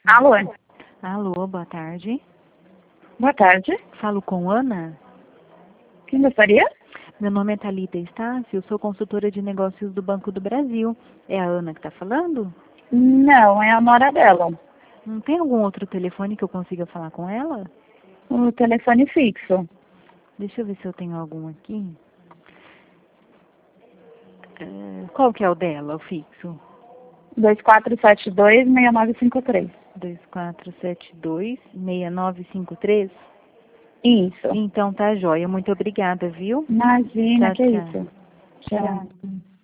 Alô? Alô, boa tarde. Boa tarde. Falo com Ana? Quem gostaria? Meu nome é Thalita Estácio, eu sou consultora de negócios do Banco do Brasil. É a Ana que está falando? Não, é a nora dela. Não tem algum outro telefone que eu consiga falar com ela? O telefone fixo. Deixa eu ver se eu tenho algum aqui. Qual que é o dela, o fixo? 2472-6953. 2472-6953? Isso. Então tá joia. Muito obrigada, viu? Imagina, Tchau, que tchau. isso. Tchau.